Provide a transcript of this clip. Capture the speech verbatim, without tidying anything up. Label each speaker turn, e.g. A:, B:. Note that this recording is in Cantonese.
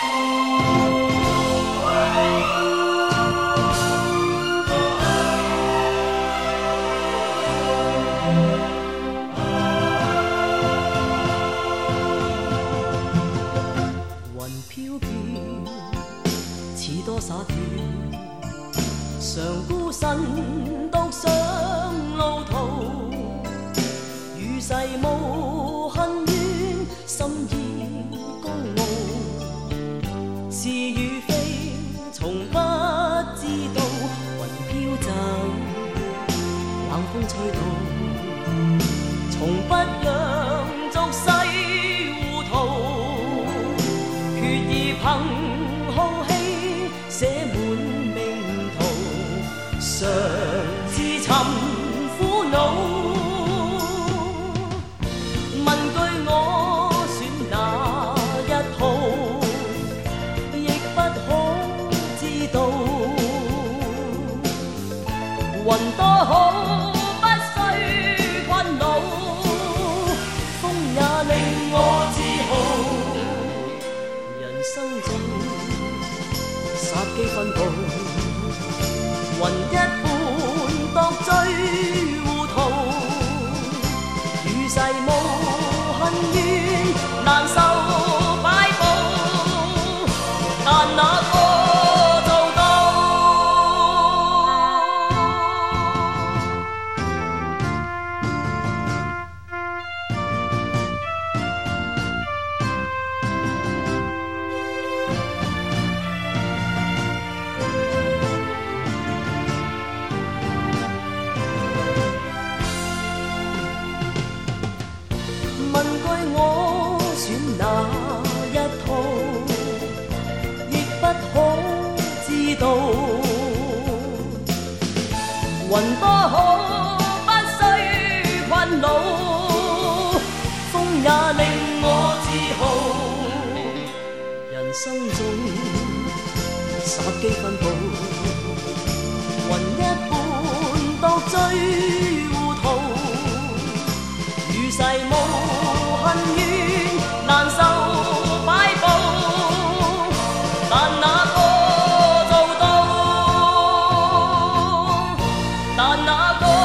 A: 常孤身獨上路途，與世無恨怨，心意高傲。是與非，從不知道。雲飄走，冷風吹到，從不讓俗世糊塗，決意憑好氣寫滿。常自尋苦惱，問句我選哪一套，亦不可知道。雲多好，不需困惱，風也令我自豪。人生中殺機分佈。雲一半獨醉糊塗，與世無恨怨，難受擺佈，但那個做到。問句我選哪一套，亦不可知道。雲多好，不需困惱，風也令我自豪。人生中殺機分佈，雲一半獨醉糊塗，與世無恨怨，難受擺佈，但那個做到，但那個。